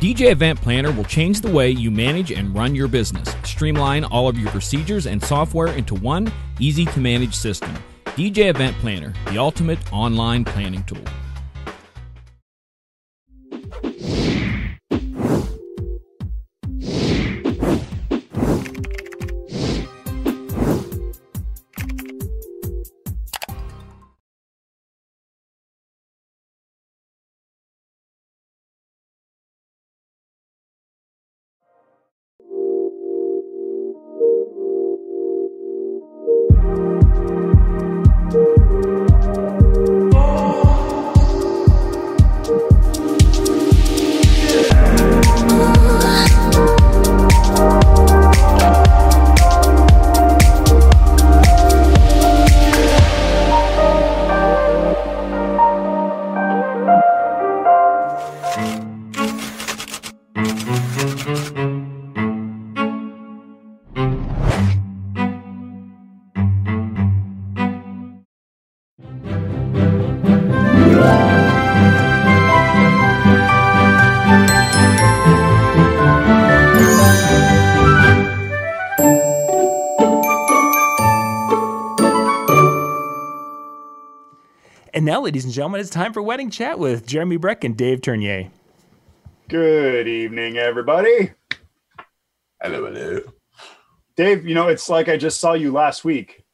DJ Event Planner will change the way you manage and run your business. Streamline all of your procedures and software into one easy-to-manage system. DJ Event Planner, the ultimate online planning tool. And now, ladies and gentlemen, it's time for Wedding Chat with Jeremy Breck and Dave Tournier. Good evening, everybody. Hello, hello. Dave, you know, it's like I just saw you last week.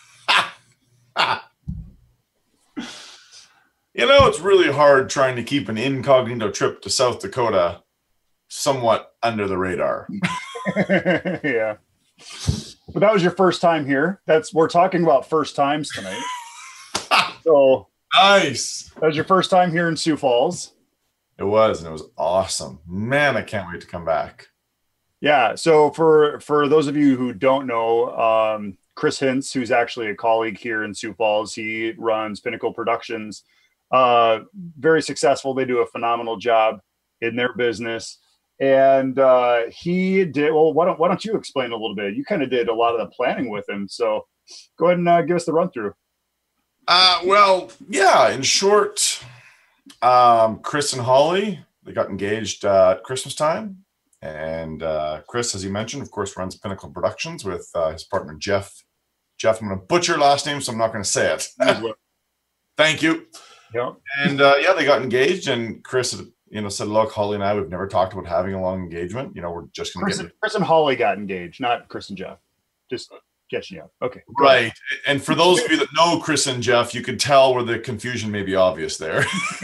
You know, it's really hard trying to keep an incognito trip to South Dakota somewhat under the radar. Yeah. But that was your first time here. We're talking about first times tonight. So Nice. that was your first time here in Sioux Falls. It was, and it was awesome. Man, I can't wait to come back. Yeah. So for those of you who don't know, Chris Hintz, who's actually a colleague here in Sioux Falls, he runs Pinnacle Productions. Very successful. They do a phenomenal job in their business. And he did, well, why don't you explain a little bit? You kind of did a lot of the planning with him. So go ahead and give us the run through. Well, yeah, in short, Chris and Holly, they got engaged at Christmas time. And Chris, as you mentioned, of course, runs Pinnacle Productions with his partner, Jeff. Jeff, I'm going to butcher your last name, so I'm not going to say it. Thank you. Yeah. And yeah, they got engaged, and Chris, said, look, Holly and I, we've never talked about having a long engagement. You know, we're just going to Chris and Holly got engaged, not Chris and Jeff. Just catching up. Okay. Right. And for those of you that know Chris and Jeff, you could tell where the confusion may be obvious there.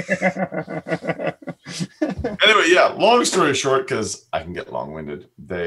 Anyway, yeah, long story short, because I can get long-winded,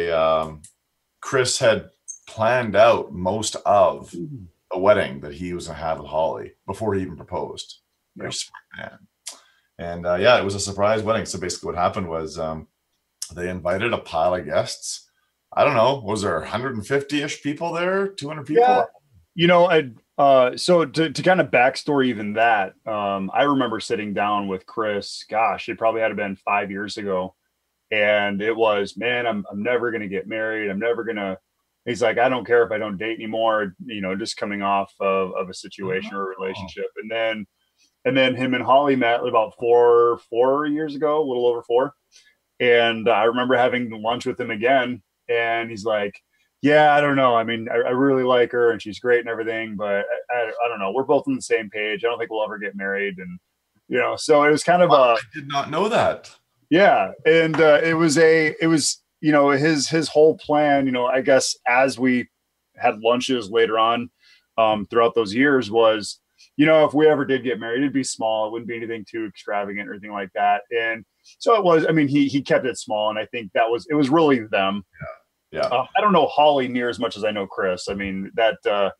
Chris had planned out most of the wedding that he was going to have with Holly before he even proposed. Very smart man. And yeah, it was a surprise wedding. So basically what happened was they invited a pile of guests. I don't know, was there 150-ish people there? 200 people? Yeah. You know, so to kind of backstory even that, I remember sitting down with Chris, gosh, it probably had been 5 years ago. And it was, man, I'm never going to get married. He's like, I don't care if I don't date anymore, you know, just coming off of a situation or a relationship. And then him and Holly met about four years ago, a little over 4. And I remember having lunch with him again. And he's like, yeah, I don't know. I mean, I really like her and she's great and everything, but I don't know. We're both on the same page. I don't think we'll ever get married. And, you know, so it was kind of I did not know that. Yeah. And it was, you know, his whole plan, you know, I guess as we had lunches later on throughout those years was, you know, if we ever did get married, it'd be small. It wouldn't be anything too extravagant or anything like that. And so it was, I mean, he kept it small. And I think it was really them. Yeah. I don't know Holly near as much as I know Chris. I mean, that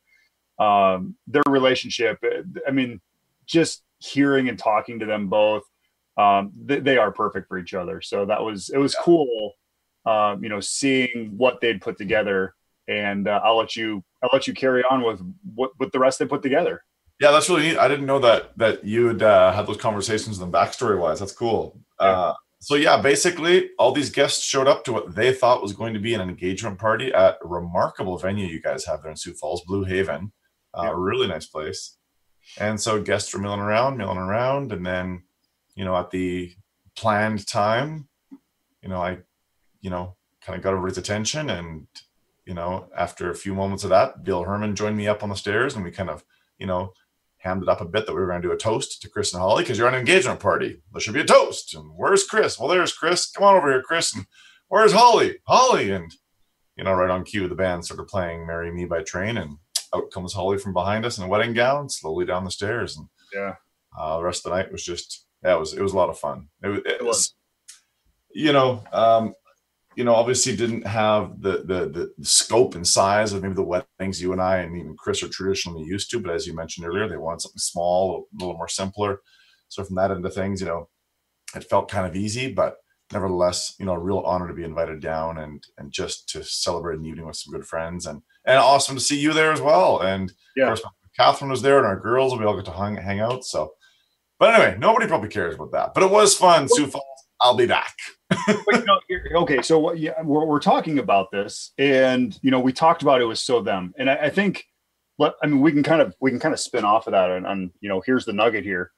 their relationship, I mean, just hearing and talking to them both, they are perfect for each other. So it was cool, you know, seeing what they'd put together. And I'll let you carry on with what the rest they put together. Yeah, that's really neat. I didn't know that you had had those conversations with them backstory wise. That's cool. Yeah. So yeah, basically all these guests showed up to what they thought was going to be an engagement party at a remarkable venue you guys have there in Sioux Falls, Blue Haven. A really nice place. And so guests were milling around. And then, you know, at the planned time, I, kind of got everybody's attention. And, after a few moments of that, Bill Herman joined me up on the stairs, and we kind of, hammed it up a bit that we were going to do a toast to Chris and Holly, because you're on an engagement party. There should be a toast. And where's Chris? Well, there's Chris. Come on over here, Chris. And where's Holly? Holly. And, right on cue, the band started playing Marry Me by Train, and out comes Holly from behind us in a wedding gown, slowly down the stairs. And the rest of the night was just, it was a lot of fun. It was, obviously didn't have the scope and size of maybe the weddings you and I and even Chris are traditionally used to. But as you mentioned earlier, they wanted something small, a little more simpler. So from that end of things, it felt kind of easy, but nevertheless, a real honor to be invited down and just to celebrate an evening with some good friends, and awesome to see you there as well. And of course, Catherine was there, and our girls, we all got to hang out. So, but anyway, nobody probably cares about that, but it was fun. Sioux Falls, I'll be back. Okay, so we're talking about this, and we talked about it was so them, and I think, but I mean, we can kind of spin off of that, and here's the nugget here.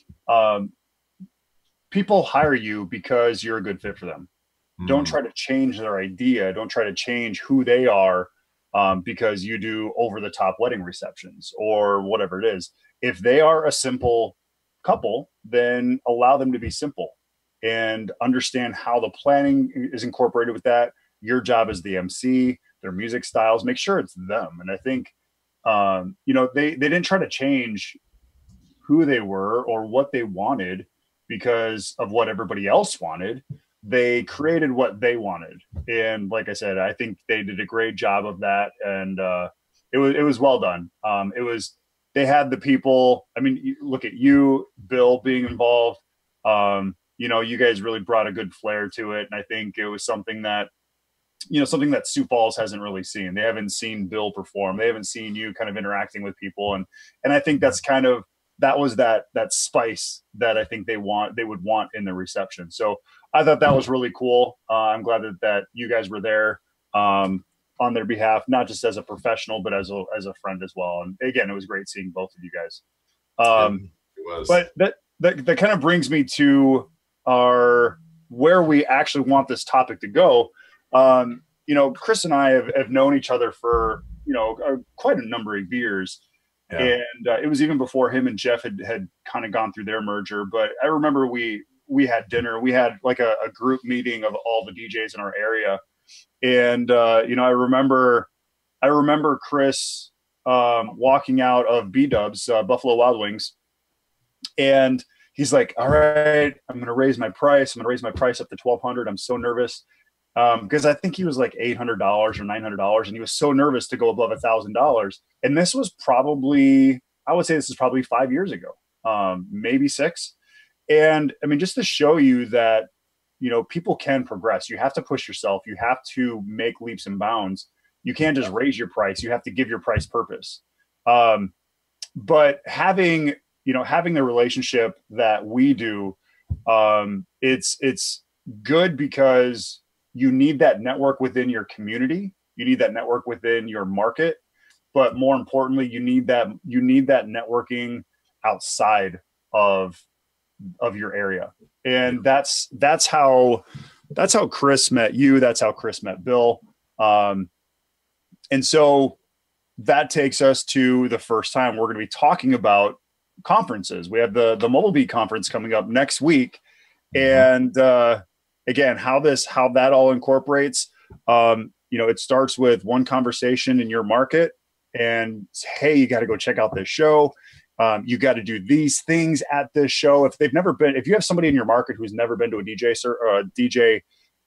People hire you because you're a good fit for them. Don't try to change their idea. Don't try to change who they are because you do over the top wedding receptions or whatever it is. If they are a simple couple, then allow them to be simple and understand how the planning is incorporated with that. Your job as the MC, their music styles, make sure it's them. And I think, they didn't try to change who they were or what they wanted because of what everybody else wanted. They created what they wanted. And like I said, I think they did a great job of that. And it was well done. They had the people, I mean, look at you, Bill, being involved. You guys really brought a good flair to it. And I think it was something that Sioux Falls hasn't really seen. They haven't seen Bill perform. They haven't seen you kind of interacting with people. And I think that's that was that spice that I think they would want in the reception. So I thought that was really cool. I'm glad that you guys were there on their behalf, not just as a professional, but as a friend as well. And again, it was great seeing both of you guys. It was. But that kind of brings me to where we actually want this topic to go. Chris and I have known each other for, quite a number of years. Yeah. And it was even before him and Jeff had kind of gone through their merger. But I remember we had dinner. We had like a group meeting of all the DJs in our area. And, I remember Chris walking out of B-Dubs, Buffalo Wild Wings. And he's like, all right, I'm going to raise my price. I'm going to raise my price up to $1,200. I'm so nervous. Because I think he was like $800 or $900, and he was so nervous to go above $1,000. And this was probably 5 years ago, maybe 6. And I mean, just to show you that, people can progress. You have to push yourself. You have to make leaps and bounds. You can't just raise your price. You have to give your price purpose. But having the relationship that we do, it's good because you need that network within your community. You need that network within your market, but more importantly, you need that networking outside of your area. And that's how Chris met you. That's how Chris met Bill. And so that takes us to the first time we're going to be talking about conferences. We have the Mobile Beat conference coming up next week. And, again, how that all incorporates, it starts with one conversation in your market and, hey, you got to go check out this show. You got to do these things at this show. If you have somebody in your market who's never been to a DJ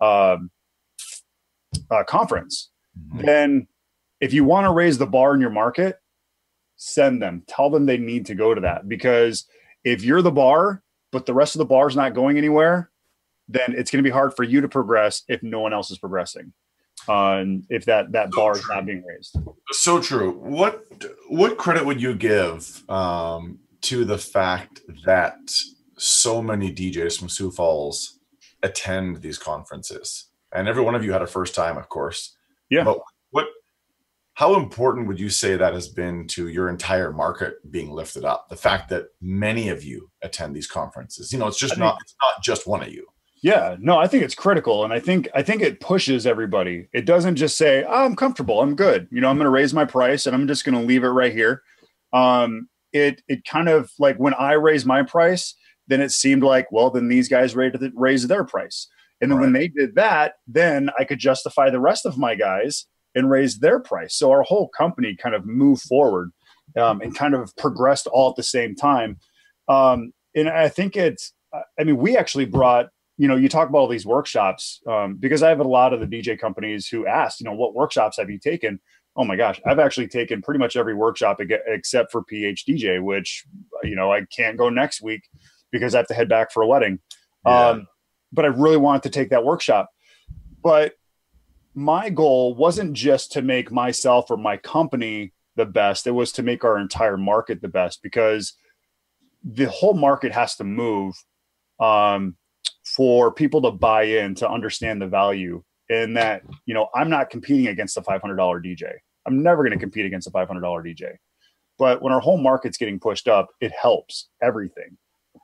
conference, then if you want to raise the bar in your market, tell them they need to go to that. Because if you're the bar, but the rest of the bar is not going anywhere, then it's going to be hard for you to progress if no one else is progressing. If that bar is not being raised. So true. What credit would you give to the fact that so many DJs from Sioux Falls attend these conferences? And every one of you had a first time, of course. Yeah. But how important would you say that has been to your entire market being lifted up? The fact that many of you attend these conferences, it's not just one of you. Yeah, no, I think it's critical. And I think it pushes everybody. It doesn't just say, oh, I'm comfortable, I'm good. You know, I'm going to raise my price and I'm just going to leave it right here. It kind of like when I raised my price, then it seemed like, well, then these guys raised their price. And then when they did that, then I could justify the rest of my guys and raise their price. So our whole company kind of moved forward and kind of progressed all at the same time. And I think we actually brought, you talk about all these workshops because I have a lot of the DJ companies who asked, what workshops have you taken? Oh my gosh, I've actually taken pretty much every workshop except for PhDJ, which, I can't go next week because I have to head back for a wedding. Yeah. But I really wanted to take that workshop. But my goal wasn't just to make myself or my company the best. It was to make our entire market the best, because the whole market has to move for people to buy in, to understand the value. And that, I'm not competing against a $500 DJ. I'm never going to compete against a $500 DJ. But when our whole market's getting pushed up, it helps everything.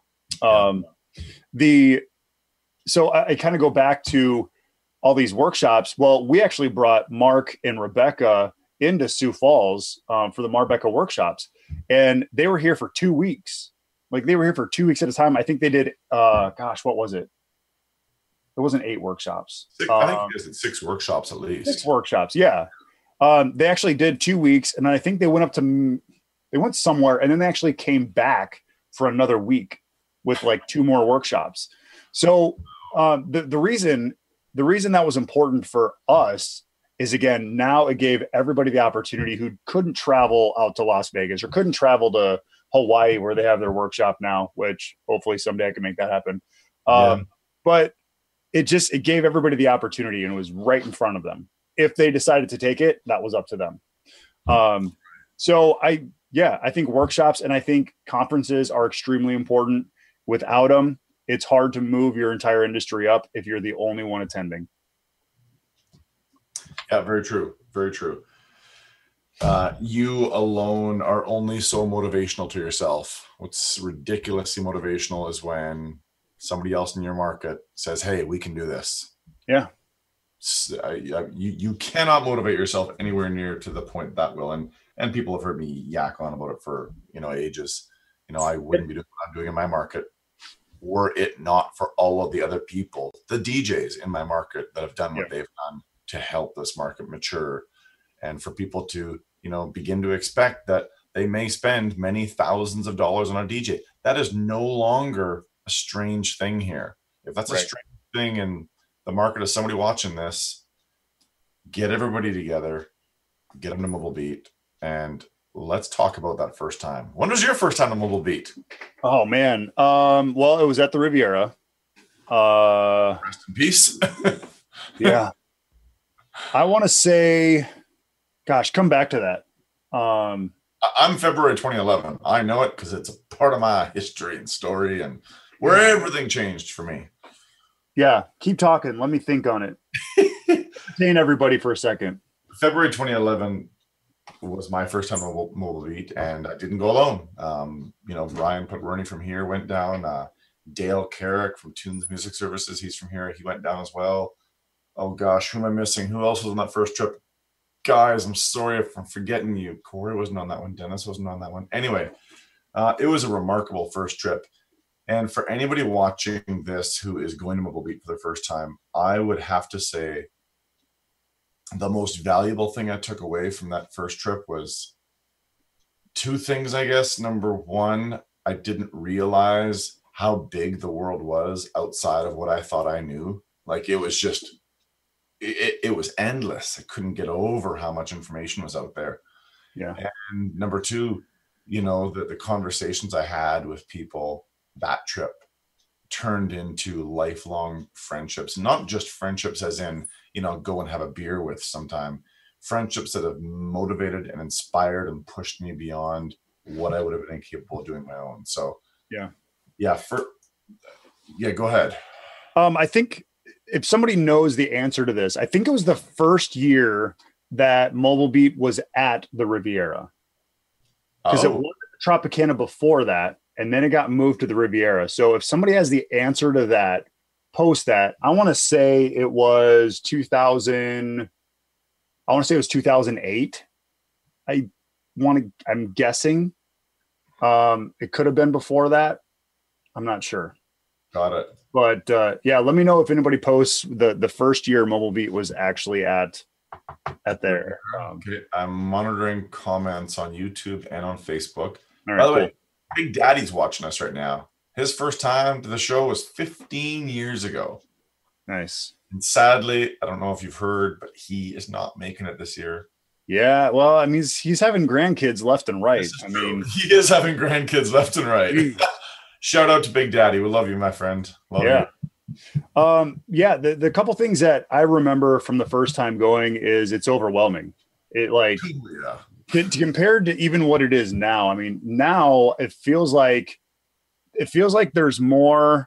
So I kind of go back to all these workshops. Well, we actually brought Mark and Rebecca into Sioux Falls for the Marbecca workshops, and they were here for 2 weeks. Like, they were here for 2 weeks at a time. I think they did, what was it? It wasn't 8 workshops. I think you guys did 6 workshops at least. 6 workshops, yeah. They actually did 2 weeks, and then I think they went somewhere, and then they actually came back for another week with like 2 more workshops. So the reason that was important for us is, again, now it gave everybody the opportunity who couldn't travel out to Las Vegas or couldn't travel to Hawaii, where they have their workshop now, which hopefully someday I can make that happen. But it gave everybody the opportunity, and it was right in front of them. If they decided to take it, that was up to them. So I think workshops and I think conferences are extremely important. Without them, it's hard to move your entire industry up if you're the only one attending. Yeah, very true. Very true. You alone are only so motivational to yourself. What's ridiculously motivational is when somebody else in your market says, hey, we can do this. Yeah. You cannot motivate yourself anywhere near to the point that will. And people have heard me yak on about it for, ages. I wouldn't be doing what I'm doing in my market were it not for all of the other people, the DJs in my market, that have done what they've done to help this market mature, and for people to, begin to expect that they may spend many thousands of dollars on a DJ. That is no longer a strange thing here. If that's a strange thing in the market of somebody watching this, get everybody together, get them to Mobile Beat, and let's talk about that first time. When was your first time to Mobile Beat? Oh man. Well, it was at the Riviera. Rest in peace. Yeah. I want to say, gosh, come back to that. I'm February 2011. I know it because it's a part of my history and story, and where everything changed for me. Yeah. Keep talking. Let me think on it. Entertain everybody for a second. February 2011 was my first time on Mobile Beat, and I didn't go alone. Brian Putwerney from here went down. Dale Carrick from Tunes Music Services, he's from here. He went down as well. Oh gosh, who am I missing? Who else was on that first trip? Guys, I'm sorry if I'm forgetting you. Corey wasn't on that one. Dennis wasn't on that one. Anyway, it was a remarkable first trip. And for anybody watching this who is going to Mobile Beat for the first time, I would have to say the most valuable thing I took away from that first trip was 2 things, I guess. Number one, I didn't realize how big the world was outside of what I thought I knew. Like, it was just, it was endless. I couldn't get over how much information was out there. Yeah. And number 2, the conversations I had with people that trip turned into lifelong friendships, not just friendships as in, go and have a beer with sometime. Friendships that have motivated and inspired and pushed me beyond what I would have been capable of doing my own. So go ahead. I think if somebody knows the answer to this, I think it was the first year that Mobile Beat was at the Riviera, because it was Tropicana before that, and then it got moved to the Riviera. So if somebody has the answer to that, post that. I want to say it was 2000. I want to say it was 2008. I'm guessing. It could have been before that. I'm not sure. Got it. But yeah, let me know if anybody posts the first year Mobile Beat was actually at there. Okay, I'm monitoring comments on YouTube and on Facebook. All right, By the cool. way, Big Daddy's watching us right now. His first time to the show was 15 years ago. Nice. And sadly, I don't know if you've heard, but he is not making it this year. Yeah, well, I mean, he's having grandkids left and right. I mean, he is having grandkids left and right. Shout out to Big Daddy. We love you, my friend. Love you. Yeah, the couple things that I remember from the first time going is it's overwhelming. It like compared to even what it is now. I mean, now it feels like there's more.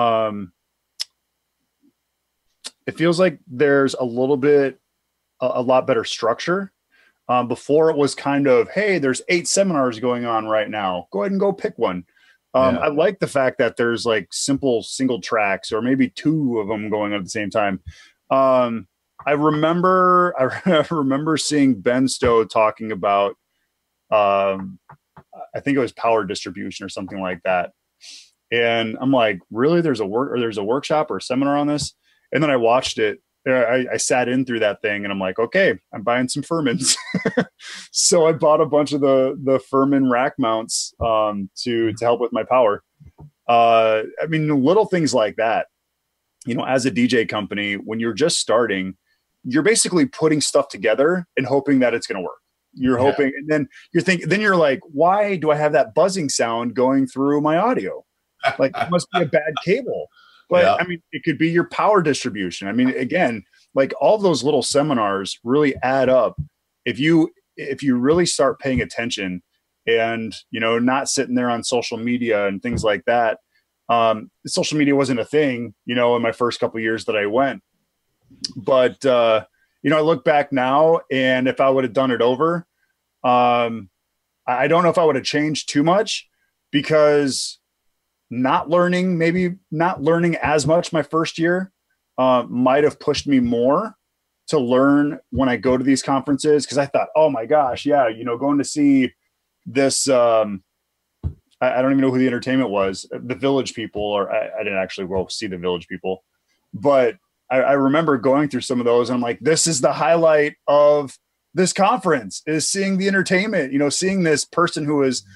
It feels like there's a little bit, a lot better structure. Before it was kind of, hey, there's 8 seminars going on right now. Go ahead and go pick one. I like the fact that there's like simple single tracks or maybe 2 of them going on at the same time. I remember seeing Ben Stowe talking about, I think it was power distribution or something like that. And I'm like, really? There's a workshop or a seminar on this? And then I watched it. I sat in through that thing and I'm like, okay, I'm buying some Furmans. So I bought a bunch of the Furman rack mounts to help with my power. I mean, little things like that, you know, as a DJ company, when you're just starting, you're basically putting stuff together and hoping that it's going to work. You're hoping, and then you're like, why do I have that buzzing sound going through my audio? Like, it must be a bad cable. But I mean, it could be your power distribution. I mean, again, like all those little seminars really add up. If you really start paying attention and, you know, not sitting there on social media and things like that. Social media wasn't a thing, you know, in my first couple of years that I went. But, you know, I look back now, and if I would have done it over, I don't know if I would have changed too much, because not learning as much my first year might have pushed me more to learn when I go to these conferences. Cause I thought, oh my gosh, yeah, you know, going to see this, I don't even know who the entertainment was, the Village People, or I didn't actually go see the Village People, but I remember going through some of those and I'm like, this is the highlight of this conference, is seeing the entertainment, you know, seeing this person who was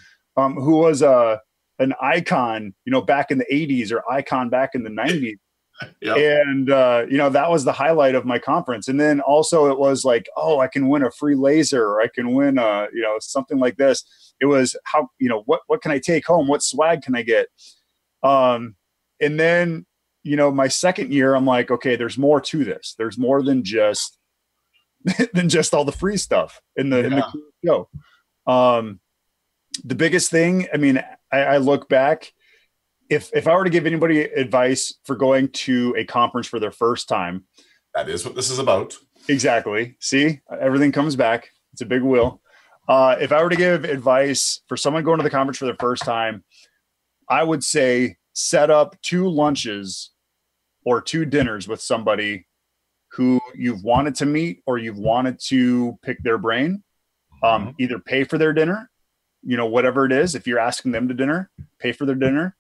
an icon, you know, back in the 80s, or icon back in the 90s. Yep. And, you know, that was the highlight of my conference. And then also it was like, oh, I can win a free laser, or I can win you know, something like this. It was how, you know, what can I take home? What swag can I get? And then, you know, my second year, I'm like, okay, there's more to this. There's more than just all the free stuff in the show. The biggest thing, I mean, I look back, if I were to give anybody advice for going to a conference for their first time, that is what this is about. Exactly. See, everything comes back. It's a big wheel. If I were to give advice for someone going to the conference for their first time, I would say set up 2 lunches or 2 dinners with somebody who you've wanted to meet or you've wanted to pick their brain. Either pay for their dinner, you know, whatever it is. If you're asking them to dinner, pay for their dinner.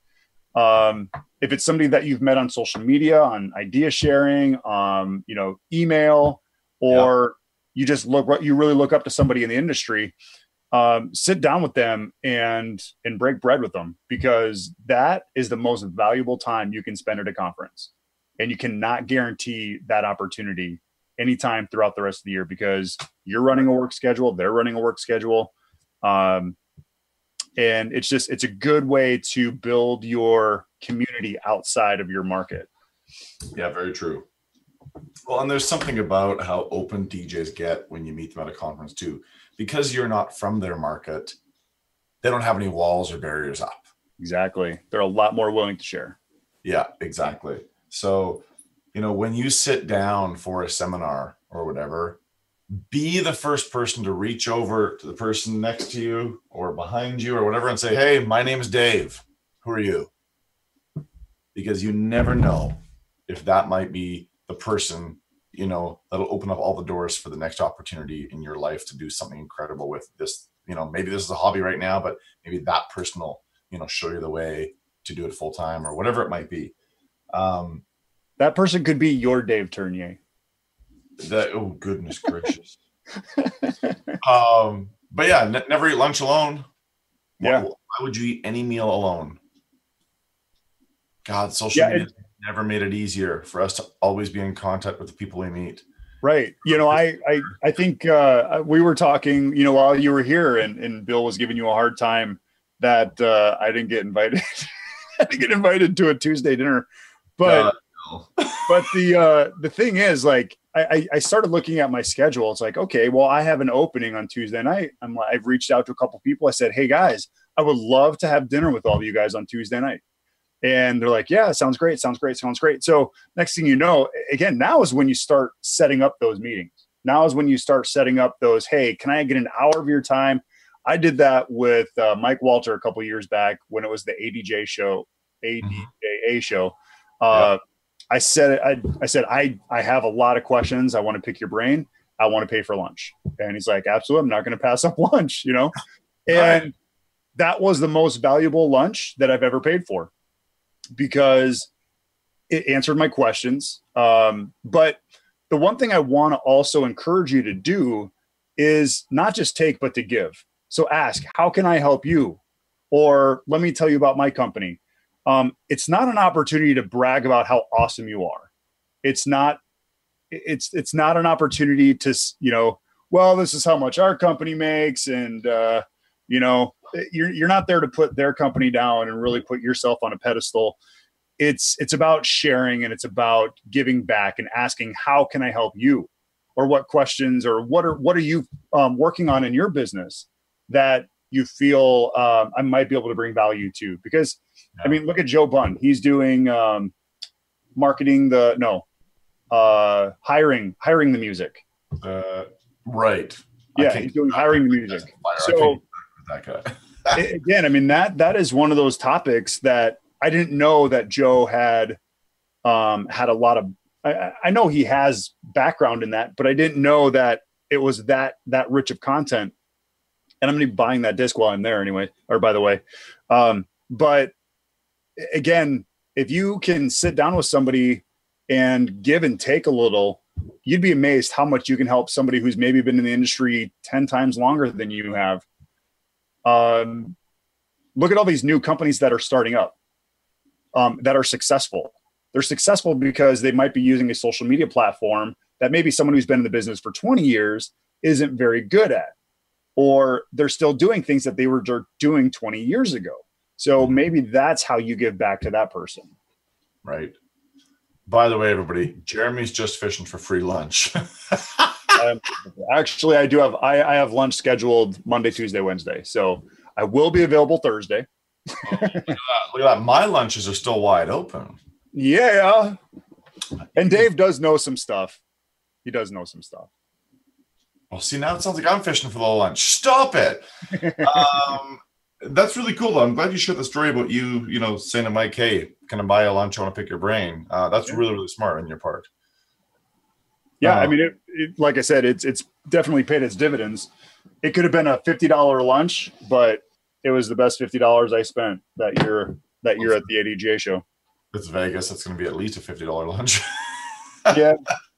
If it's somebody that you've met on social media, on idea sharing, you know, email, or you just you really look up to somebody in the industry, sit down with them and break bread with them, because that is the most valuable time you can spend at a conference. And you cannot guarantee that opportunity anytime throughout the rest of the year, because you're running a work schedule, they're running a work schedule. And it's a good way to build your community outside of your market. Yeah, very true. Well, and there's something about how open DJs get when you meet them at a conference too, because you're not from their market. They don't have any walls or barriers up. Exactly. They're a lot more willing to share. Yeah, exactly. So, you know, when you sit down for a seminar or whatever, be the first person to reach over to the person next to you or behind you or whatever and say, hey, my name is Dave. Who are you? Because you never know if that might be the person, that'll open up all the doors for the next opportunity in your life to do something incredible with this. Maybe this is a hobby right now, but maybe that person will, show you the way to do it full time or whatever it might be. That person could be your Dave Tournier. Oh, goodness gracious. But yeah, never eat lunch alone. Yeah. Why would you eat any meal alone? God, social media never made it easier for us to always be in contact with the people we meet. Right. I think we were talking, while you were here and Bill was giving you a hard time that I didn't get invited. I didn't get invited to a Tuesday dinner. But but the thing is, like, I started looking at my schedule. It's like, okay, well, I have an opening on Tuesday night. I've reached out to a couple people. I said, hey guys, I would love to have dinner with all of you guys on Tuesday night. And they're like, yeah, sounds great. So next thing you know, again, now is when you start setting up those meetings. Now is when you start setting up those, hey, can I get an hour of your time? I did that with Mike Walter a couple of years back when it was the ADJA show. I said, I have a lot of questions. I want to pick your brain. I want to pay for lunch. And he's like, absolutely. I'm not going to pass up lunch, And Right. That was the most valuable lunch that I've ever paid for because it answered my questions. But the one thing I want to also encourage you to do is not just take, but to give. So ask, how can I help you? Or let me tell you about my company. It's not an opportunity to brag about how awesome you are. It's not an opportunity to, well, this is how much our company makes. And, you're not there to put their company down and really put yourself on a pedestal. It's about sharing and it's about giving back and asking, how can I help you? Or what questions or what are you working on in your business that you feel I might be able to bring value to? Because I mean, look at Joe Bunn. He's doing hiring the music. Right. Yeah, he's doing hiring the music. So that guy. Again, I mean, that is one of those topics that I didn't know that Joe had a lot of. I know he has background in that, but I didn't know that it was that rich of content. And I'm going to be buying that disc while I'm there anyway, or by the way. But again, if you can sit down with somebody and give and take a little, you'd be amazed how much you can help somebody who's maybe been in the industry 10 times longer than you have. Look at all these new companies that are starting up, that are successful. They're successful because they might be using a social media platform that maybe someone who's been in the business for 20 years isn't very good at, or they're still doing things that they were doing 20 years ago. So maybe that's how you give back to that person. Right. By the way, everybody, Jeremy's just fishing for free lunch. Actually, I have lunch scheduled Monday, Tuesday, Wednesday. So I will be available Thursday. Look at that. My lunches are still wide open. Yeah. And Dave does know some stuff. He does know some stuff. Well, see, now it sounds like I'm fishing for the lunch. Stop it. That's really cool, though. I'm glad you shared the story about you saying to Mike, hey, can I buy a lunch? I want to pick your brain. That's really, really smart on your part. Yeah, I mean, it, like I said, it's definitely paid its dividends. It could have been a $50 lunch, but it was the best $50 I spent that year at the ADJ show. It's Vegas. It's going to be at least a $50 lunch. Yeah.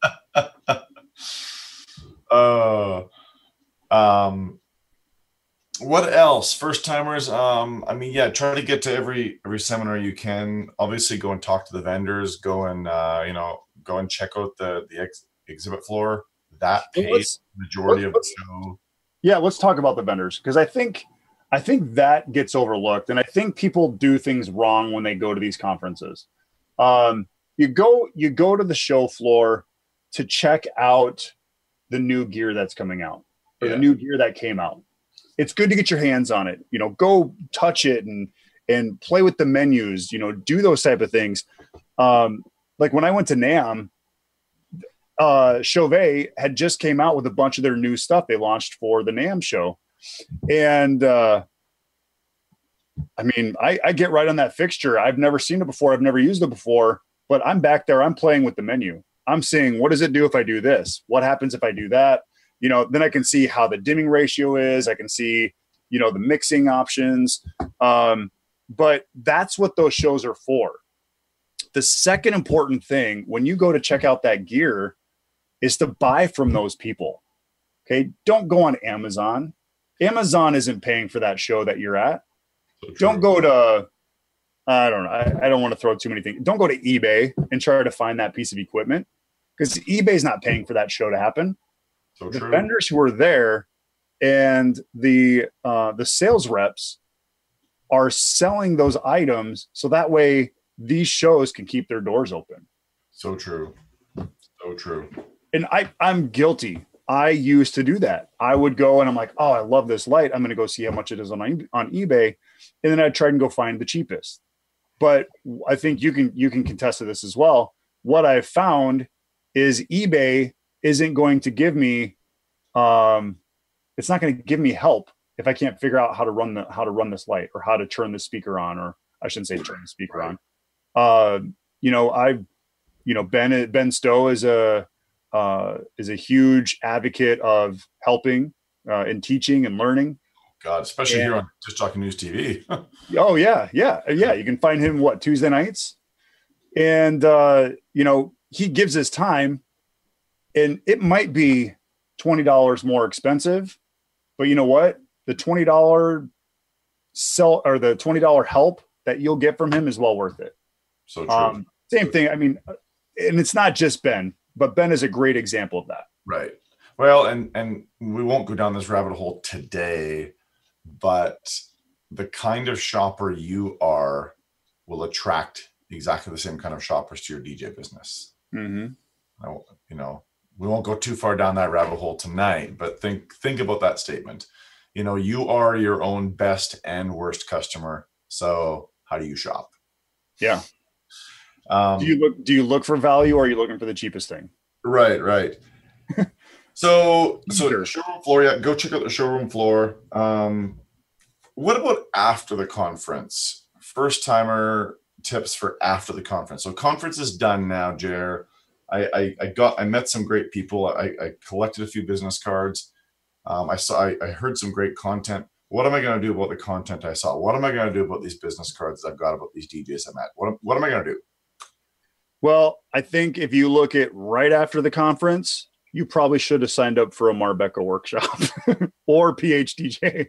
What else? First timers. Try to get to every seminar you can. Obviously, go and talk to the vendors. Go and check out the exhibit floor. That pays the majority of the show. Yeah, let's talk about the vendors, because I think that gets overlooked, and I think people do things wrong when they go to these conferences. You go to the show floor to check out the new gear that's coming out, or the new gear that came out. It's good to get your hands on it. Go touch it and play with the menus. Do those type of things. Like when I went to NAMM, Chauvet had just came out with a bunch of their new stuff they launched for the NAMM show. And I get right on that fixture. I've never seen it before. I've never used it before, but I'm back there. I'm playing with the menu. I'm seeing, what does it do if I do this? What happens if I do that? Then I can see how the dimming ratio is. I can see, the mixing options. But that's what those shows are for. The second important thing when you go to check out that gear is to buy from those people. Okay. Don't go on Amazon. Amazon isn't paying for that show that you're at. So don't go to, I don't know. I don't want to throw too many things. Don't go to eBay and try to find that piece of equipment because eBay's not paying for that show to happen. So the true. vendors who are there and the sales reps are selling those items so that way these shows can keep their doors open. So true. So true. And I'm guilty. I used to do that. I would go and I'm like, oh, I love this light. I'm going to go see how much it is on eBay. And then I'd try and go find the cheapest. But I think you can contest to this as well. What I've found is eBay isn't going to give me, it's not going to give me help if I can't figure out how to run this light or how to turn the speaker on, or I shouldn't say turn the speaker on. Ben Stowe is a huge advocate of helping in teaching and learning. God, especially here on Just Talking News TV. Oh yeah. You can find him Tuesday nights, and he gives his time, and it might be $20 more expensive, but you know what? The $20 sell or the $20 help that you'll get from him is well worth it. So true. Same thing. I mean, and it's not just Ben, but Ben is a great example of that. Right. Well, and we won't go down this rabbit hole today, but the kind of shopper you are will attract exactly the same kind of shoppers to your DJ business. Mm-hmm. We won't go too far down that rabbit hole tonight, but think about that statement. You are your own best and worst customer. So how do you shop? Yeah. Do you look for value, or are you looking for the cheapest thing? Right. So the showroom floor, yeah, go check out the showroom floor. What about after the conference? First timer tips for after the conference. So conference is done now, Jer. I met some great people. I collected a few business cards. I heard some great content. What am I going to do about the content I saw? What am I going to do about these business cards I've got about these DJs I'm at? What am I going to do? Well, I think if you look at right after the conference, you probably should have signed up for a Marbecca workshop or PhDJ.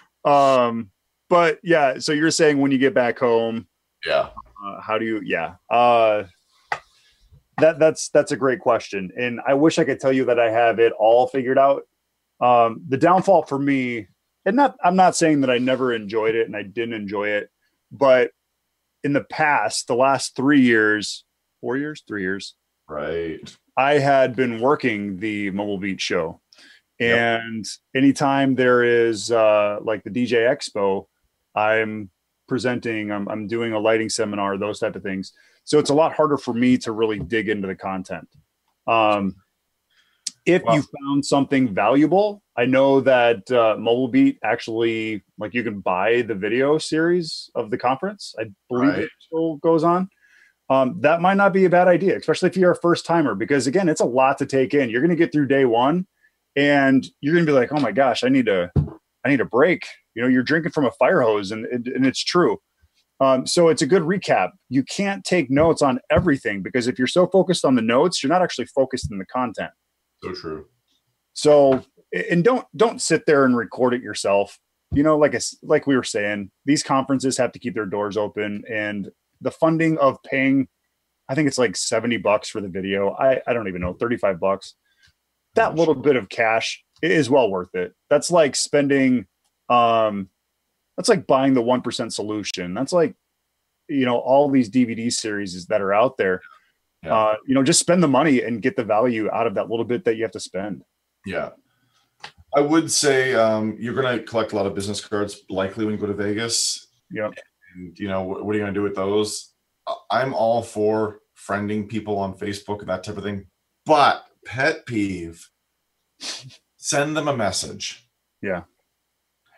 But yeah, so you're saying when you get back home, yeah. How do you? Yeah. That's a great question, and I wish I could tell you that I have it all figured out. The downfall for me, and I'm not saying that I never enjoyed it and I didn't enjoy it, but in the past, the last 3 years, 4 years, 3 years, right, I had been working the Mobile Beat show, and anytime there is like the DJ Expo, I'm presenting, I'm doing a lighting seminar, those type of things. So it's a lot harder for me to really dig into the content. If you found something valuable, I know that Mobile Beat actually, like, you can buy the video series of the conference. I believe it still goes on. That might not be a bad idea, especially if you're a first timer, because again, it's a lot to take in. You're going to get through day one and you're going to be like, oh my gosh, I need a break. You're drinking from a fire hose, and it's true. So it's a good recap. You can't take notes on everything, because if you're so focused on the notes, you're not actually focused on the content. So true. So, and don't sit there and record it yourself. Like we were saying, these conferences have to keep their doors open, and the funding of paying, I think it's like $70 for the video. I don't even know, $35. That little bit of cash is well worth it. That's like spending, that's like buying the 1% solution. That's like, all these DVD series that are out there. Yeah. Just spend the money and get the value out of that little bit that you have to spend. Yeah. I would say you're going to collect a lot of business cards likely when you go to Vegas. Yeah. And, what are you going to do with those? I'm all for friending people on Facebook and that type of thing. But pet peeve, send them a message. Yeah.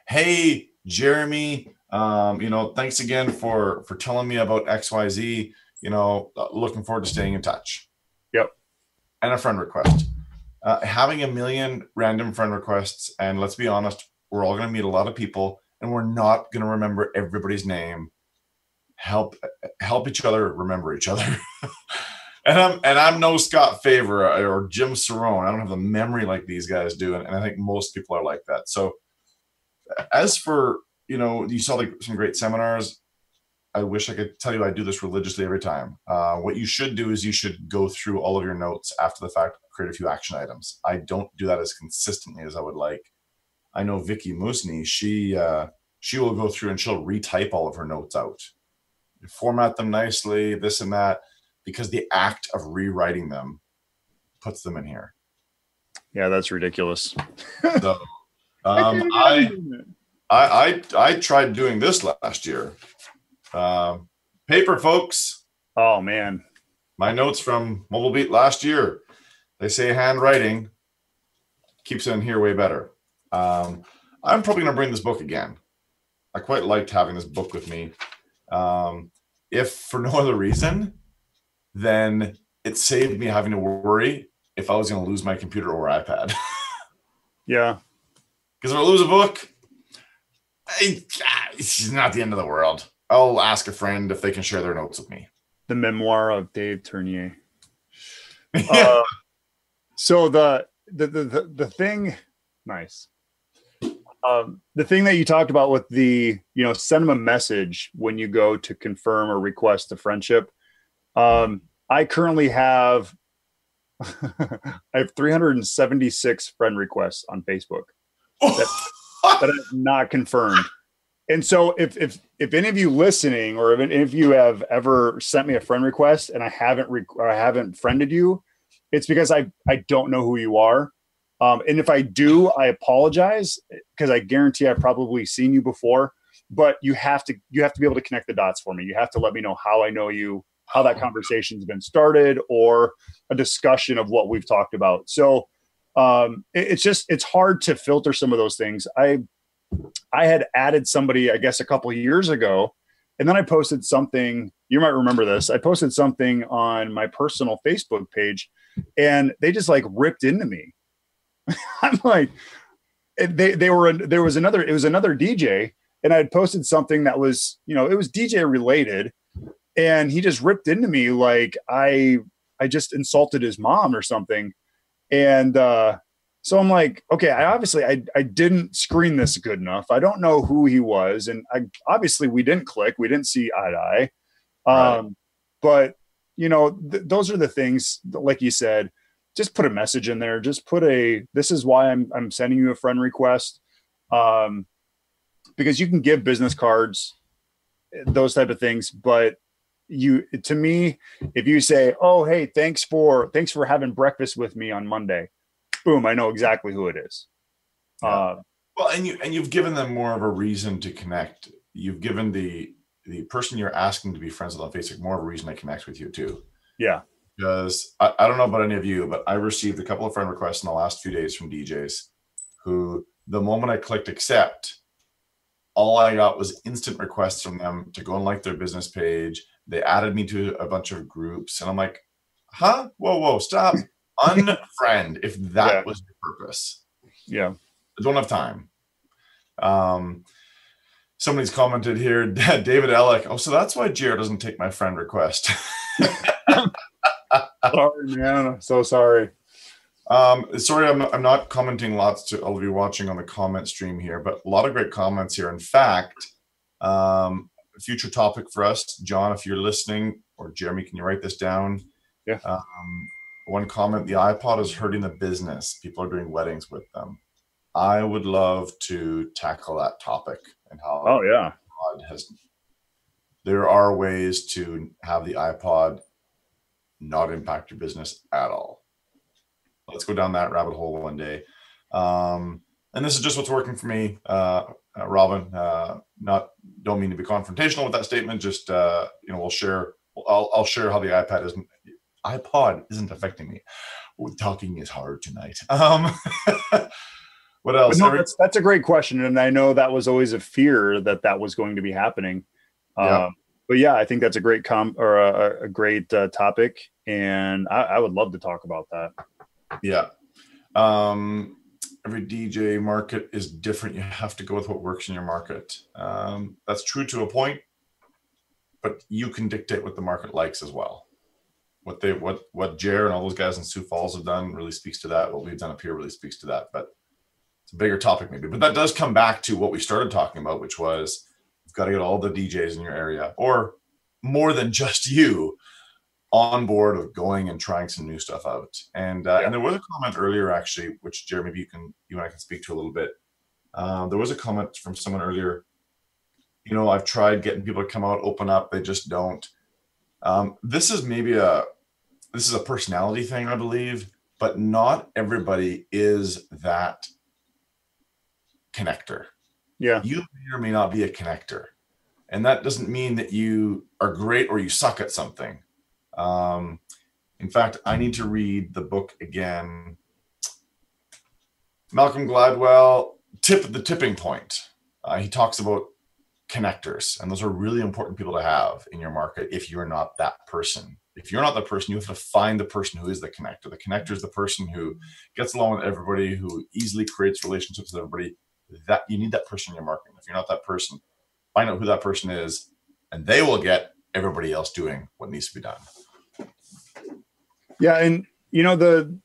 Hey, Jeremy, thanks again for telling me about XYZ. looking forward to staying in touch. Yep. And a friend request. Having a million random friend requests, and let's be honest, we're all going to meet a lot of people, and we're not going to remember everybody's name. Help each other remember each other. and I'm no Scott Favor or Jim Cerrone. I don't have the memory like these guys do, and I think most people are like that. So, as for you saw some great seminars. I wish I could tell you I do this religiously every time. What you should do is you should go through all of your notes after the fact, create a few action items. I don't do that as consistently as I would like. I know Vicky Musni, she will go through and she'll retype all of her notes out, format them nicely, this and that, because the act of rewriting them puts them in here. Yeah, that's ridiculous. So, I tried doing this last year. Paper, folks. Oh man, my notes from Mobile Beat last year. They say handwriting keeps it in here way better. I'm probably going to bring this book again. I quite liked having this book with me. If for no other reason, then it saved me having to worry if I was going to lose my computer or iPad. Yeah. Because if I lose a book, it's not the end of the world. I'll ask a friend if they can share their notes with me. The memoir of Dave Tournier. Yeah. So the thing, nice. The thing that you talked about with the, send them a message when you go to confirm or request a friendship. I currently have, I have 376 friend requests on Facebook that I've not confirmed. And so if any of you listening, or if any of you have ever sent me a friend request and I haven't friended you, it's because I don't know who you are. And if I do, I apologize, because I guarantee I've probably seen you before, but you have to be able to connect the dots for me. You have to let me know how I know you, how that conversation's been started, or a discussion of what we've talked about. So it's hard to filter some of those things. I had added somebody, I guess, a couple of years ago, and then I posted something. You might remember this. I posted something on my personal Facebook page, and they just ripped into me. I'm like, there was another DJ, and I had posted something that was, it was DJ related, and he just ripped into me like I just insulted his mom or something. And so I'm like, okay, I didn't screen this good enough. I don't know who he was. And obviously we didn't click. We didn't see eye to eye. Right. But, those are the things, like you said, just put a message in there. Just put this is why I'm sending you a friend request. Because you can give business cards, those type of things. But to me, if you say, oh, hey, thanks for having breakfast with me on Monday, boom, I know exactly who it is. Yeah. Well, and you've given them more of a reason to connect. You've given the person you're asking to be friends with on Facebook more of a reason to connect with you too. Yeah. Because I don't know about any of you, but I received a couple of friend requests in the last few days from DJs who, the moment I clicked accept, all I got was instant requests from them to go and like their business page. They added me to a bunch of groups, and I'm like, huh? Whoa, stop. Unfriend if that was your purpose. Yeah. I don't have time. Somebody's commented here, David Ellick. Oh, so that's why Jared doesn't take my friend request. Sorry, man. I'm so sorry. Sorry, I'm not commenting lots to all of you watching on the comment stream here, but a lot of great comments here. In fact, future topic for us, John, if you're listening, or Jeremy, can you write this down? Yeah. One comment, the iPod is hurting the business. People are doing weddings with them. I would love to tackle that topic and how there are ways to have the iPod not impact your business at all. Let's go down that rabbit hole one day. And this is just what's working for me, Robin. Don't mean to be confrontational with that statement. Just we'll share. I'll share how the iPod isn't affecting me. Talking is hard tonight. What else? No, that's a great question, and I know that was always a fear that was going to be happening. Yeah. But yeah, I think that's a great a great topic, and I would love to talk about that. Yeah. Every DJ market is different. You have to go with what works in your market. That's true to a point, but you can dictate what the market likes as well. What Jer and all those guys in Sioux Falls have done really speaks to that. What we've done up here really speaks to that. But it's a bigger topic maybe. But that does come back to what we started talking about, which was you've got to get all the DJs in your area, or more than just you, on board of going and trying some new stuff out. And there was a comment earlier, actually, which Jer, maybe you and I can speak to a little bit. There was a comment from someone earlier. You know, I've tried getting people to come out, open up. They just don't. This is a personality thing, I believe, but not everybody is that connector. Yeah. You may or may not be a connector. And that doesn't mean that you are great or you suck at something. In fact, I need to read the book again. Malcolm Gladwell, The Tipping Point. He talks about connectors, and those are really important people to have in your market if you're not that person. If you're not that person, you have to find the person who is the connector. The connector is the person who gets along with everybody, who easily creates relationships with everybody. That you need that person in your market. If you're not that person, find out who that person is, and they will get everybody else doing what needs to be done. Yeah, and you know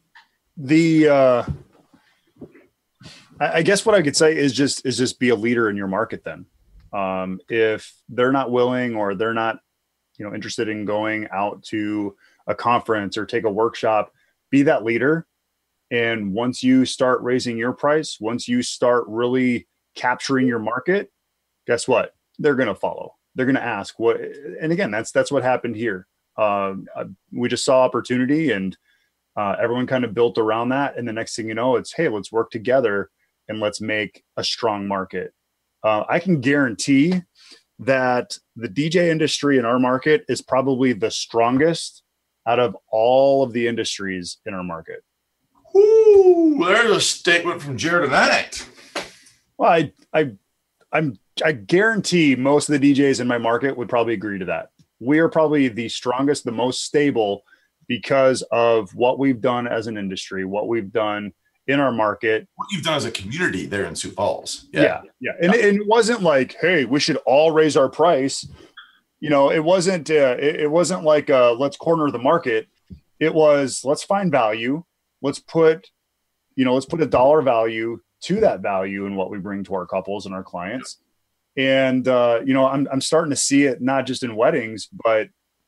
I guess what I could say is just be a leader in your market. Then, if they're not willing or they're not, interested in going out to a conference or take a workshop, be that leader. And once you start raising your price, once you start really capturing your market, guess what? They're going to follow. They're going to ask what. And again, that's what happened here. We just saw opportunity, and everyone kind of built around that. And the next thing you know, it's, hey, let's work together and let's make a strong market. I can guarantee that the DJ industry in our market is probably the strongest out of all of the industries in our market. Ooh, there's a statement from Jared tonight. Well, I guarantee most of the DJs in my market would probably agree to that. We are probably the strongest, the most stable, because of what we've done as an industry, what we've done in our market. What you've done as a community there in Sioux Falls. Yeah. And it wasn't like, hey, we should all raise our price. It wasn't like let's corner the market. It was, let's find value. Let's put a dollar value to that value in what we bring to our couples and our clients. And, I'm starting to see it not just in weddings, but,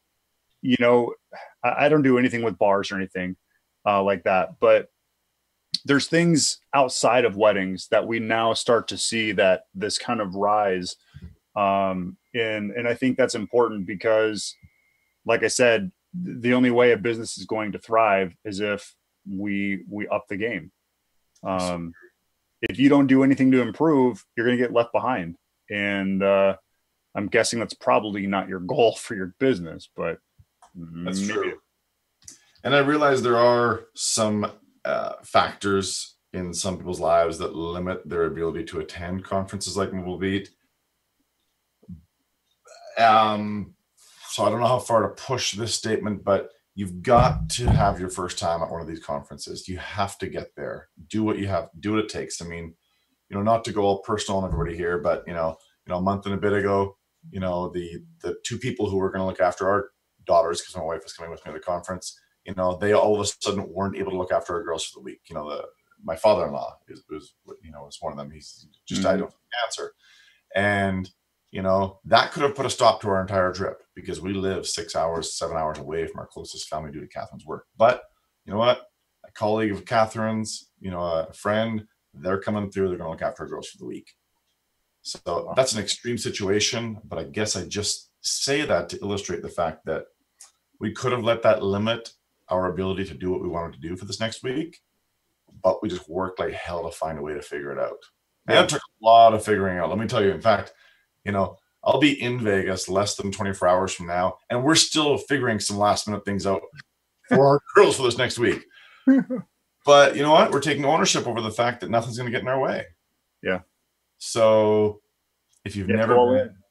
I don't do anything with bars or anything like that, but there's things outside of weddings that we now start to see that this kind of rise. And I think that's important because, like I said, the only way a business is going to thrive is if we up the game. If you don't do anything to improve, you're going to get left behind. And I'm guessing that's probably not your goal for your business, but that's true. And I realize there are some factors in some people's lives that limit their ability to attend conferences like Mobile Beat. So I don't know how far to push this statement, but you've got to have your first time at one of these conferences. You have to get there. Do what it takes. I mean, not to go all personal on everybody here, but a month and a bit ago, the two people who were going to look after our daughters, because my wife was coming with me to the conference, they all of a sudden weren't able to look after our girls for the week. My father-in-law was one of them. He's just died of cancer. And, that could have put a stop to our entire trip because we live 6 hours, 7 hours away from our closest family due to Catherine's work. But you know what? A colleague of Catherine's, a friend, they're coming through. They're going to look after our girls for the week. So that's an extreme situation. But I guess I just say that to illustrate the fact that we could have let that limit our ability to do what we wanted to do for this next week, but we just worked like hell to find a way to figure it out. And it took a lot of figuring out. Let me tell you, in fact, I'll be in Vegas less than 24 hours from now, and we're still figuring some last minute things out for our girls for this next week. But you know what? We're taking ownership over the fact that nothing's going to get in our way. Yeah. So if you've never been,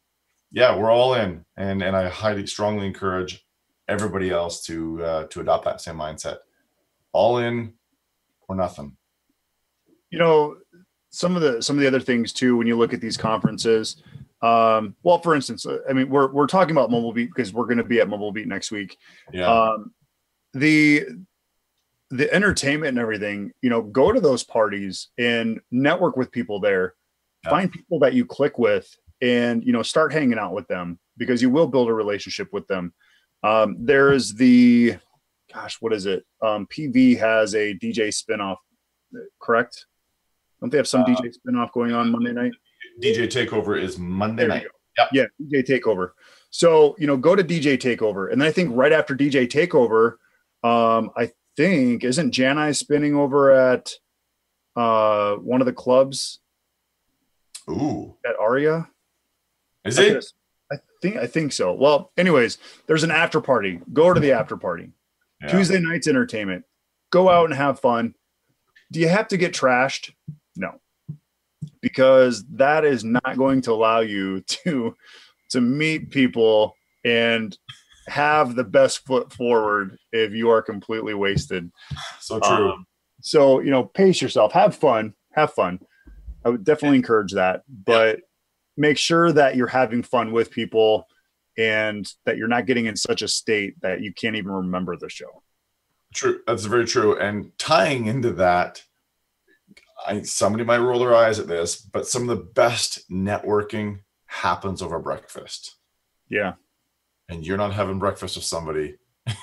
Yeah, we're all in, and I highly, strongly encourage everybody else to adopt that same mindset. All in or nothing. You know, some of the other things too, when you look at these conferences, well, for instance, I mean, we're talking about Mobile Beat because we're going to be at Mobile Beat next week. Yeah. The entertainment and everything, you know, go to those parties and network with people there. Yeah. Find people that you click with, and you know, start hanging out with them, because you will build a relationship with them. There's the, gosh, what is it? PV has a DJ spinoff, correct? Don't they have some DJ spinoff going on Monday night? DJ Takeover is Monday night. Yep. Yeah, DJ Takeover. So, you know, go to DJ Takeover. And then I think right after DJ Takeover, I think, isn't Janai spinning over at one of the clubs? Ooh. At Aria? Is it? I think so. Well, anyways, there's an after party. Go to the after party. Yeah. Tuesday night's entertainment. Go out and have fun. Do you have to get trashed? No. Because that is not going to allow you to meet people and have the best foot forward if you are completely wasted. So true. So, you know, pace yourself, have fun. I would definitely encourage that, but make sure that you're having fun with people and that you're not getting in such a state that you can't even remember the show. True. That's very true. And tying into that, somebody might roll their eyes at this, but some of the best networking happens over breakfast. Yeah. And you're not having breakfast with somebody.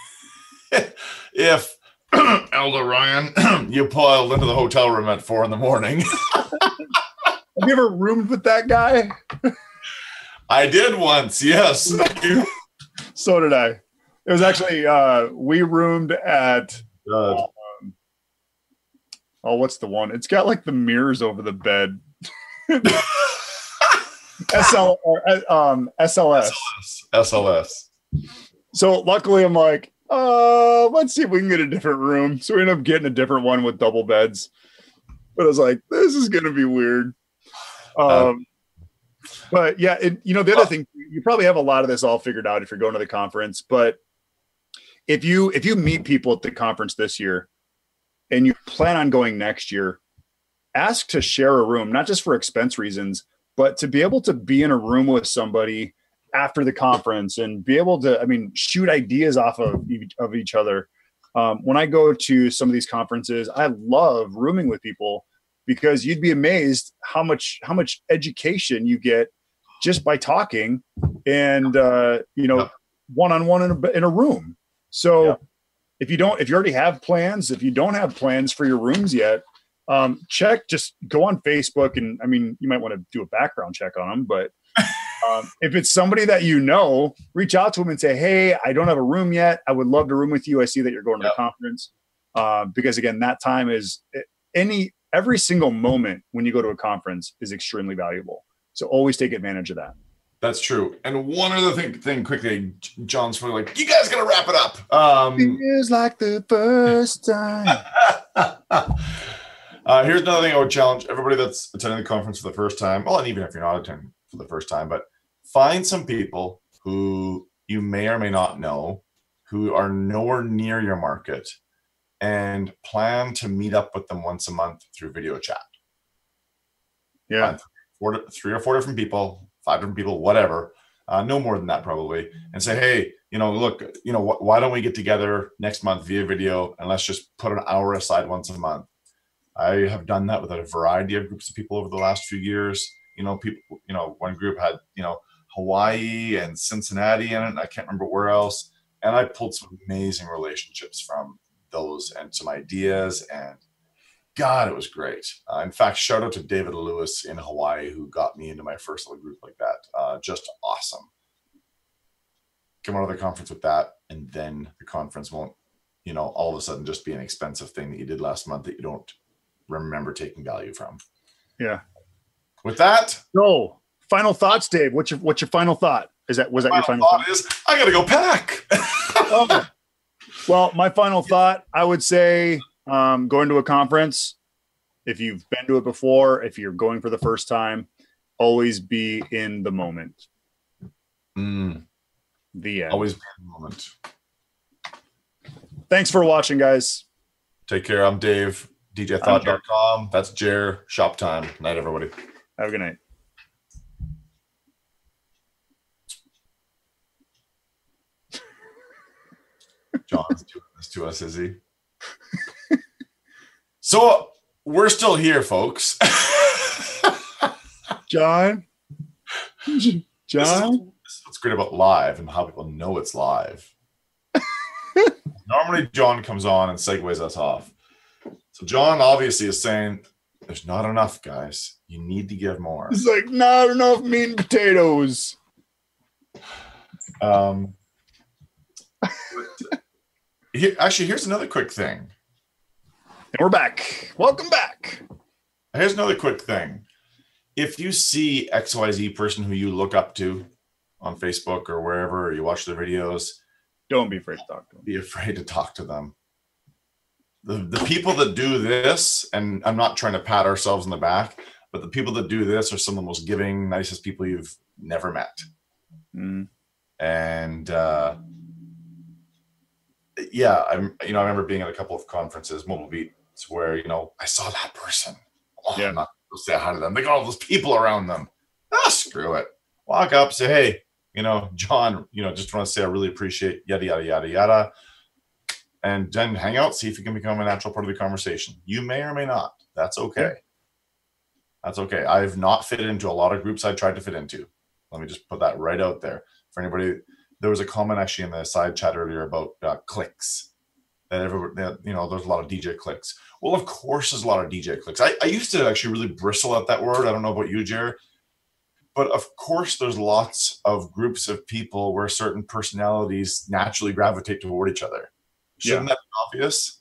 If Elder Ryan, you pulled into the hotel room at 4 a.m. Have you ever roomed with that guy? I did once. Yes. Thank you. So did I. It was actually, we roomed at, what's the one? It's got like the mirrors over the bed. SLS. SLS. So luckily I'm like, let's see if we can get a different room. So we ended up getting a different one with double beds. But I was like, this is going to be weird. But yeah, you know, the other thing, you probably have a lot of this all figured out if you're going to the conference, but if you meet people at the conference this year and you plan on going next year, ask to share a room, not just for expense reasons, but to be able to be in a room with somebody after the conference and be able to, I mean, shoot ideas off of each other. When I go to some of these conferences, I love rooming with people, because you'd be amazed how much education you get just by talking and, you know, one-on-one in a room. So if you already have plans, if you don't have plans for your rooms yet, just go on Facebook. And I mean, you might want to do a background check on them, but if it's somebody that you know, reach out to them and say, hey, I don't have a room yet. I would love to room with you. I see that you're going to the conference. Because again, that time is every single moment when you go to a conference is extremely valuable. So always take advantage of that. That's true. And one other thing quickly, John's probably like, you guys got to wrap it up. Feels like the first time. Here's another thing I would challenge everybody that's attending the conference for the first time. Well, and even if you're not attending for the first time, but find some people who you may or may not know, who are nowhere near your market, and plan to meet up with them once a month through video chat. Yeah. 3 or 4 different people, 5 different people, whatever. No more than that probably. And say, hey, you know, look, you know, why don't we get together next month via video and let's just put an hour aside once a month. I have done that with a variety of groups of people over the last few years. You know, people, you know, one group had, you know, Hawaii and Cincinnati in it. I can't remember where else. And I pulled some amazing relationships from those and some ideas, and God, it was great. In fact, shout out to David Lewis in Hawaii, who got me into my first little group like that. Just awesome. Come out of the conference with that, and then the conference won't, you know, all of a sudden just be an expensive thing that you did last month that you don't remember taking value from. Yeah. With that, no final thoughts, Dave. What's your final thought? Was that your final thought? Is I gotta go pack. Oh. Well, my final thought, I would say, going to a conference, if you've been to it before, if you're going for the first time, always be in the moment. The end. Always be in the moment. Thanks for watching, guys. Take care. I'm Dave. DJThought.com. That's Jer. Shop time. Night, everybody. Have a good night. John's doing this to us, is he? So we're still here, folks. John? This is what's great about live and how people know it's live. Normally, John comes on and segues us off. So John obviously is saying, there's not enough, guys. You need to give more. It's like, not enough meat and potatoes. Here's another quick thing. And we're back. Welcome back. Here's another quick thing. If you see XYZ person who you look up to on Facebook or wherever, or you watch their videos, don't be afraid to talk to them. Be afraid to talk to them. The people that do this, and I'm not trying to pat ourselves on the back, but the people that do this are some of the most giving, nicest people you've never met. Mm. And yeah, I remember being at a couple of conferences, Mobile Beats, where I saw that person. Oh, yeah. I'm not supposed to say hi to them. They got all those people around them. Screw it. Walk up, say, hey, John, just want to say I really appreciate yada, yada, yada, yada. And then hang out, see if you can become a natural part of the conversation. You may or may not. That's okay. That's okay. I've not fit into a lot of groups I tried to fit into. Let me just put that right out there. For anybody, there was a comment actually in the side chat earlier about clicks. There's a lot of DJ clicks. Well, of course there's a lot of DJ clicks. I used to actually really bristle at that word. I don't know about you, Jer. But of course there's lots of groups of people where certain personalities naturally gravitate toward each other. Shouldn't that be obvious?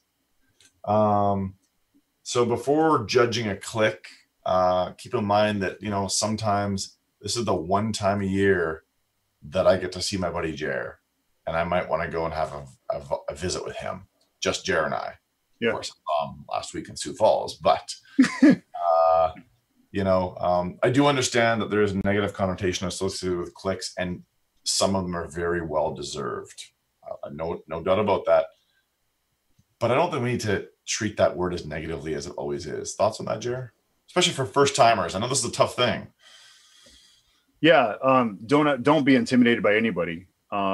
So before judging a clique, keep in mind that, sometimes this is the one time a year that I get to see my buddy Jer, and I might want to go and have a visit with him, just Jer and I. Yeah. Of course, last week in Sioux Falls, but I do understand that there is a negative connotation associated with cliques, and some of them are very well deserved. No doubt about that. But I don't think we need to treat that word as negatively as it always is. Thoughts on that, Jer? Especially for first timers. I know this is a tough thing. Yeah. Don't be intimidated by anybody.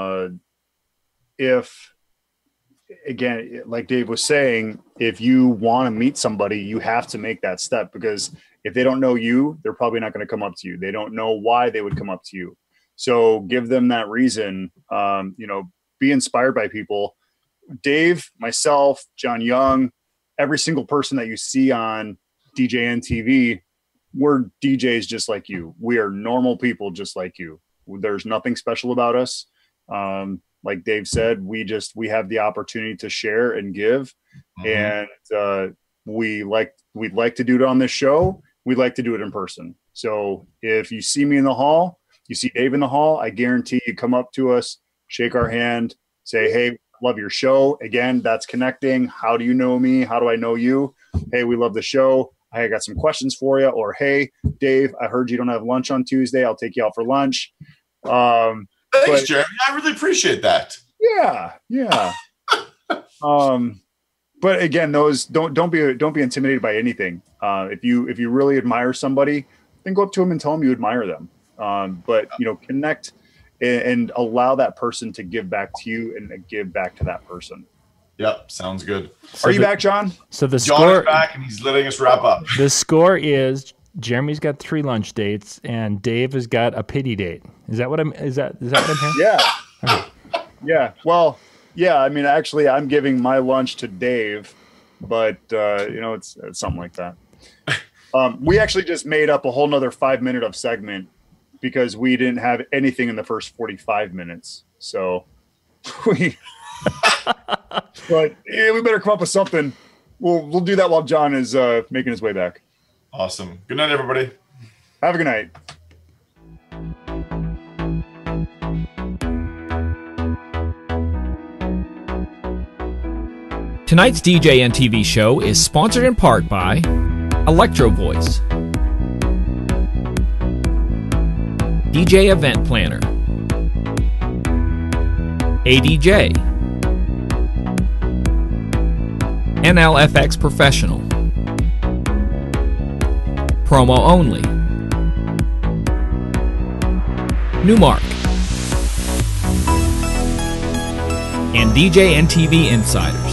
If, again, like Dave was saying, if you want to meet somebody, you have to make that step, because if they don't know you, they're probably not going to come up to you. They don't know why they would come up to you. So give them that reason. Be inspired by people. Dave, myself, John Young, every single person that you see on DJN TV, we're DJs just like you. We are normal people just like you. There's nothing special about us. Like Dave said, we have the opportunity to share and give. Mm-hmm. And we'd like to do it on this show. We'd like to do it in person. So if you see me in the hall, you see Dave in the hall, I guarantee you come up to us, shake our hand, say, hey, love your show. Again, that's connecting. How do you know me? How do I know you? Hey, we love the show. I got some questions for you. Or, hey, Dave, I heard you don't have lunch on Tuesday. I'll take you out for lunch. Thanks, Jeremy. I really appreciate that. Yeah. But again, those don't be intimidated by anything. If you really admire somebody, then go up to them and tell them you admire them. But connect and allow that person to give back to you and give back to that person. Yep, sounds good. Are you back, John? So the John score is back, and he's letting us wrap up. The score is Jeremy's got 3 lunch dates, and Dave has got a pity date. Is that what I'm hearing? Yeah. Okay. Yeah. Well, yeah. I mean, actually, I'm giving my lunch to Dave, but it's something like that. We actually just made up a whole nother 5 minute of segment because we didn't have anything in the first 45 minutes. So but yeah, we better come up with something. We'll do that while John is making his way back. Awesome. Good night, everybody. Have a good night. Tonight's DJN TV show is sponsored in part by Electro Voice, DJ Event Planner, ADJ, NLFX Professional, Promo Only, Newmark, and DJ and TV Insider.